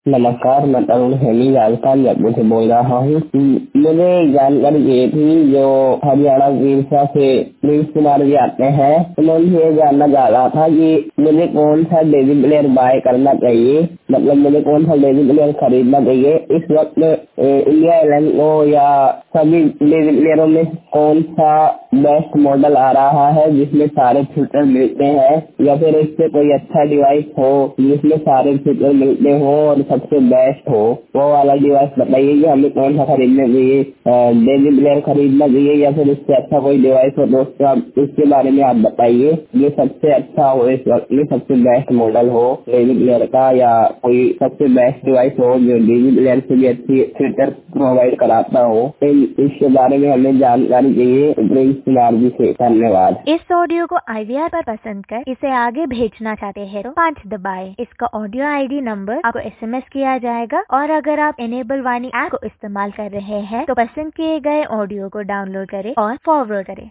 नमस्कार, मैं तरुण हेमी राजस्थान जयपुर से बोल रहा हूँ। मुझे जानकारी ये थी जो हरियाणा वीरसा से प्रिंस कुमार जी आते हैं, तो मैं उनसे ये जानना चाह रहा था कि मुझे कौन सा डेजी प्लेयर बाय करना चाहिए, मतलब मुझे कौन सा डेजी प्लेयर खरीदना चाहिए इस वक्त इंडिया 11 को, या सभी डेजी प्लेयरों में कौन सा बेस्ट मॉडल आ रहा है जिसमें सारे फीचर मिलते हैं, या फिर इससे कोई अच्छा डिवाइस हो जिसमें सारे फीचर मिलते हो और सबसे बेस्ट हो, वो वाला डिवाइस बताइए कि हमें कौन सा खरीदना चाहिए, डेजी प्लेयर खरीदना चाहिए या फिर इससे अच्छा कोई डिवाइस हो दोस्तों, इसके बारे में आप बताइए जो सबसे अच्छा हो इस वक्त में, सबसे बेस्ट मॉडल हो डेजी प्लेयर का, या कोई सबसे बेस्ट डिवाइस हो जो डेजी प्लेयर से भी अच्छी फीचर प्रोवाइड कराता हो। इसके बारे में हमें जानकारी चाहिए प्रिंस कुमार जी से। धन्यवाद। इस ऑडियो को IVR पर पसंद कर इसे आगे भेजना चाहते हैं तो 5 दबाएं। इसका ऑडियो ID नंबर आपको SMS किया जाएगा, और अगर आप इनेबल वाणी ऐप को इस्तेमाल कर रहे हैं तो पसंद किए गए ऑडियो को डाउनलोड करें और फॉरवर्ड करें।